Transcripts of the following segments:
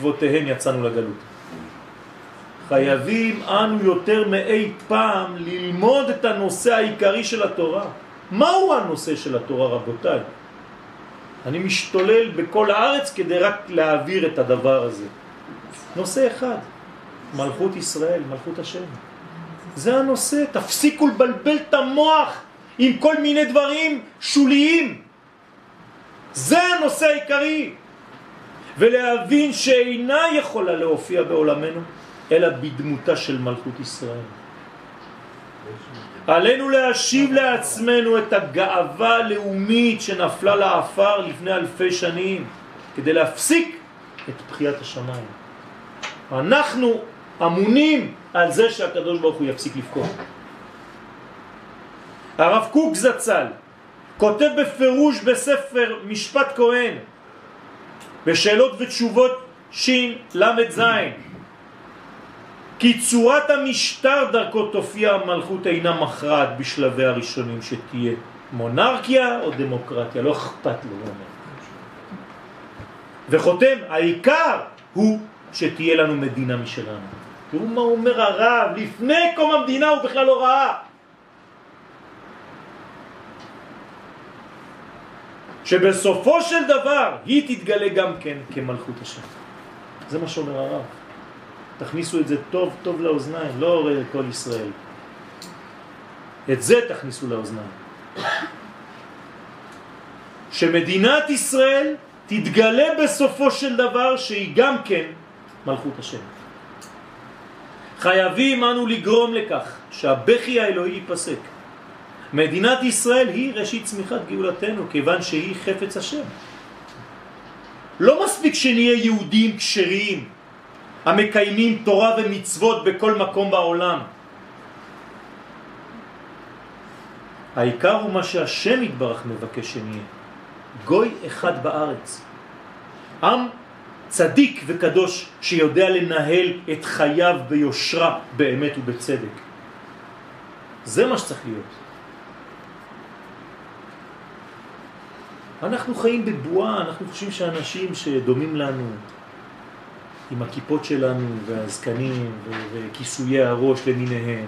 שבעקבותיהם יצאנו לגלות. חייבים אנו יותר מאי פעם ללמוד את הנושא העיקרי של התורה. מהו הנושא של התורה, רבותיי? אני משתולל בכל הארץ כדי רק להעביר את הדבר הזה. נושא אחד, מלכות ישראל, מלכות השם. זה הנושא. תפסיקו לבלבל את המוח עם כל מיני דברים שוליים. זה הנושא העיקרי. ולהבין שאינה יכולה להופיע בעולמנו אלא בדמותה של מלכות ישראל. עלינו להשיב לעצמנו את הגאווה הלאומית שנפלה לעפר לפני אלפי שנים כדי להפסיק את בחיית השמיים. אנחנו אמונים על זה שהקדוש ברוך הוא יפסיק לבכות. הרב קוק זצ"ל כותב בפירוש בספר משפט כהן בשאלות ותשובות שין למד זין כי צורת המשטר דרכו תופיע המלכות אינה מכרעת בשלבי הראשונים, שתהיה מונרכיה או דמוקרטיה, לא אכפת לו. וחותם, העיקר הוא שתהיה לנו מדינה משלנו. תראו מה אומר הרב, לפני קום המדינה הוא בכלל לא ראה. שבסופו של דבר היא תתגלה גם כן כמלכות השם. זה מה שאומר הרב. תכניסו את זה טוב טוב לאוזניים, לא כל ישראל. את זה תכניסו לאוזניים. שמדינת ישראל תתגלה בסופו של דבר שהיא גם כן מלכות השם. חייבים אנו לגרום לכך שהבכי האלוהי ייפסק. מדינת ישראל היא ראשית צמיחת גאולתנו כיוון שהיא חפץ השם. לא מספיק שנהיה יהודים כשרים המקיימים תורה ומצוות בכל מקום בעולם. העיקר הוא מה שהשם יתברך מבקש שנהיה. גוי אחד בארץ. עם צדיק וקדוש שיודע לנהל את חייו ביושרה, באמת ובצדק. זה מה שצריך להיות. אנחנו חיים בבועה, אנחנו חושבים שאנשים שדומים לנו, עם הכיפות שלנו והזקנים וכיסויי הראש למיניהם,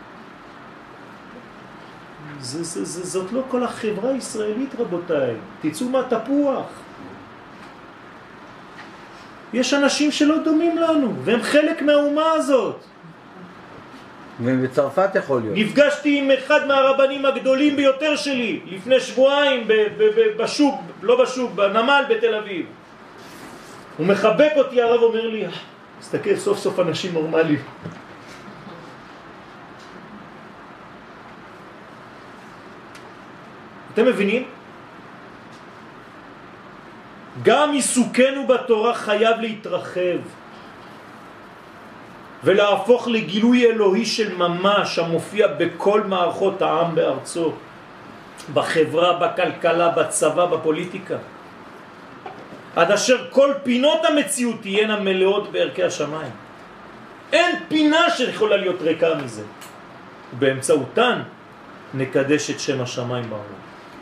זאת לא כל החברה הישראלית, רבותיי. תצאו מהתפוח. יש אנשים שלא דומים לנו, והם חלק מהאומה הזאת. ובצרפת יכול להיות. נפגשתי עם אחד מהרבנים הגדולים ביותר שלי, לפני שבועיים בשוק, לא בשוק, בנמל בתל אביב. הוא מחבק אותי, הרב אומר לי, תסתכל, סוף סוף אנשים נורמליים. אתם מבינים? גם עיסוקנו בתורה חייב להתרחב ולהפוך לגילוי אלוהי של ממש המופיע בכל מערכות העם בארצו, בחברה, בכלכלה, בצבא, בפוליטיקה, עד אשר כל פינות המציאות תהיינה מלאות בערכי השמיים. אין פינה שיכולה להיות ריקה מזה. ובאמצעותן נקדש את שם השמיים בעולם.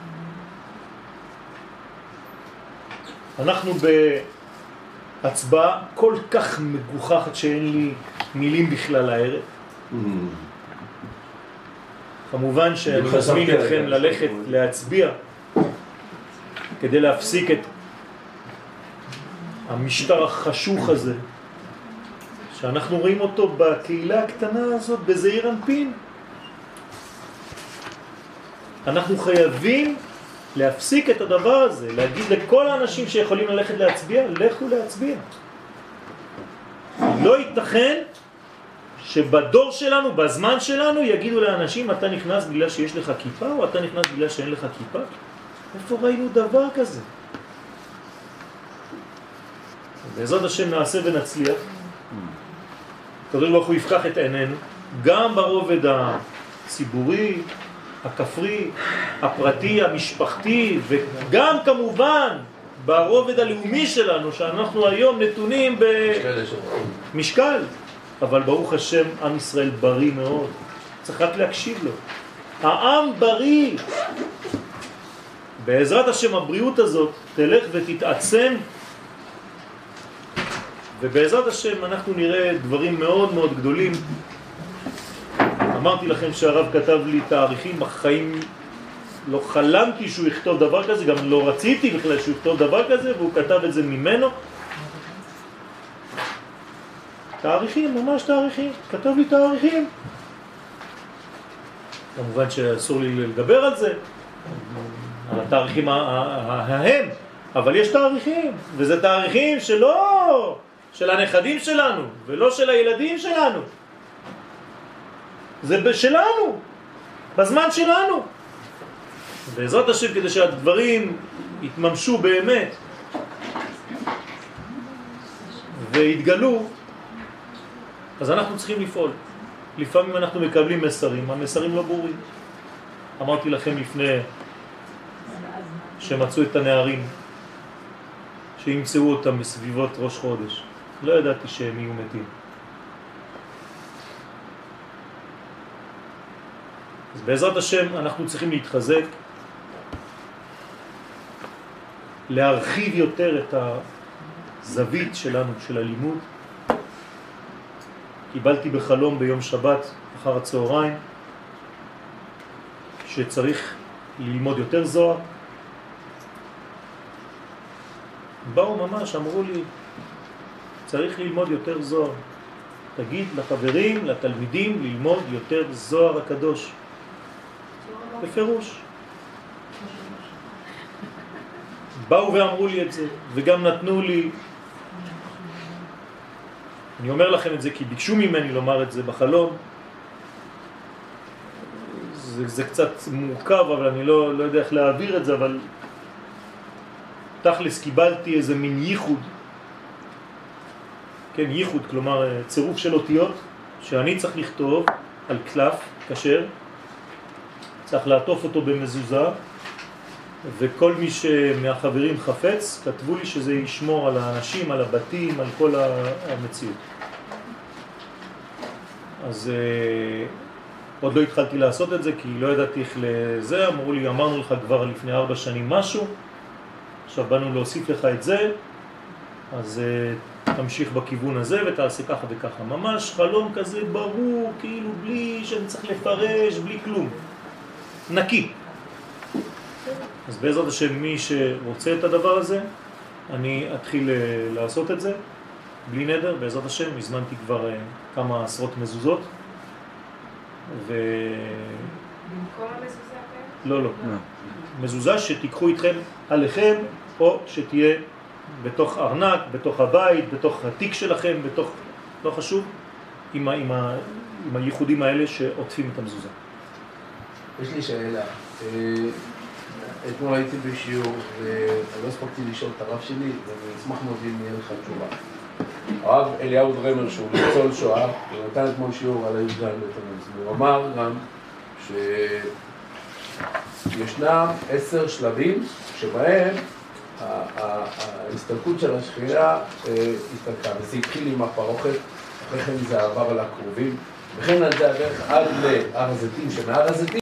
אנחנו בהצבעה כל כך מגוחכת שאין לי מילים בכלל הערב. כמובן שאני מזמין אתכם ללכת להצביע כדי להפסיק את המשטר החשוך הזה שאנחנו רואים אותו בקהילה הקטנה הזאת בזעיר אנפין. אנחנו חייבים להפסיק את הדבר הזה, להגיד לכל האנשים שיכולים ללכת להצביע, לכו להצביע. לא ייתכן שבדור שלנו, בזמן שלנו, יגידו לאנשים, אתה נכנס בגלל שיש לך כיפה, או אתה נכנס בגלל שאין לך כיפה? איפה ראינו דבר כזה? בעזרת השם נעשה ונצליח. הקדוש ברוך הוא יפקח את עינינו, גם ברובד הציבורי, הכפרי, הפרטי, המשפחתי, וגם כמובן ברובד הלאומי שלנו, שאנחנו היום נתונים במשקל. אבל ברוך השם, עם ישראל בריא מאוד. צריך רק להקשיב לו. העם בריא. בעזרת השם הבריאות הזאת תלך ותתעצם, ובעזרת השם אנחנו נראה דברים מאוד מאוד גדולים. אמרתי לכם שהרב כתב לי תאריכים בחיים, לא חלמתי שהוא יכתוב דבר כזה, גם לא רציתי בכלל שהוא יכתוב דבר כזה, והוא כתב את זה ממנו. תאריכים, ממש תאריכים, כתב לי תאריכים. כמובן שאסור לי לדבר על זה, על התאריכים ההם, אבל יש תאריכים, וזה תאריכים שלא של הנכדים שלנו, ולא של הילדים שלנו. זה שלנו, בזמן שלנו. בעזרת השם, כדי שהדברים יתממשו באמת והתגלו, אז אנחנו צריכים לפעול. לפעמים אנחנו מקבלים מסרים, המסרים לא ברורים. אמרתי לכם לפני שמצאו את הנערים, שימצאו אותם בסביבות ראש חודש. לא ידעתי שהם יהיו מתים. אז בעזרת השם אנחנו צריכים להתחזק, להרחיב יותר את הזווית שלנו, של הלימוד. קיבלתי בחלום ביום שבת אחר הצהריים שצריך ללמוד יותר זוהר. באו ממש, אמרו לי, צריך ללמוד יותר זוהר. תגיד לחברים, לתלמידים, ללמוד יותר זוהר הקדוש. בפירוש. באו ואמרו לי את זה, וגם נתנו לי, אני אומר לכם את זה כי ביקשו ממני לומר את זה בחלום. זה קצת מורכב, אבל אני לא יודע איך להעביר את זה, אבל תכלס קיבלתי איזה מין ייחוד. כן, ייחוד, כלומר צירוף של אותיות שאני צריך לכתוב על קלף כשר, צריך לעטוף אותו במזוזה, וכל מי מהחברים חפץ כתבו לי שזה ישמור על האנשים, על הבתים, על כל המציאות. אז עוד לא התחלתי לעשות את זה כי לא ידעתי איך לזה. אמרו לי, אמרנו לך כבר לפני 4 שנים משהו, עכשיו באנו להוסיף לך את זה, אז תמשיך בכיוון הזה ותעשה ככה וככה. ממש חלום כזה ברור, כאילו בלי שאני צריך לפרש, בלי כלום, נקי. אז בעזרת השם, מי שרוצה את הדבר הזה, אני אתחיל לעשות את זה בלי נדר. בעזרת השם, הזמנתי כבר כמה עשרות מזוזות. במקום המזוזה? לא. מזוזה שתיקחו איתכם עליכם, או שתהיה בתוך ארנק, בתוך הבית, בתוך התיק שלכם, בתוך, לא חשוב, עם הייחודים האלה שעוטפים את המזוזה. יש לי שאלה. אתמול הייתי בשיעור, ולא הספקתי לשאול את הרב שלי, ואני אשמח מאוד אם יהיה לך תשובה. הרב אליהו דרמר, שהוא ניצול שואה, הוא נתן אתמול שיעור על הי"ד בתמוז. הוא אמר גם שישנם 10 שלבים שבהם ההסתלקות של השכינה הסתלקה, וזה התחיל עם הפרוכת, אחרי כן זה עבר על הקרובים, וכן על זה הדרך עד להר הזיתים, שמהר הזיתים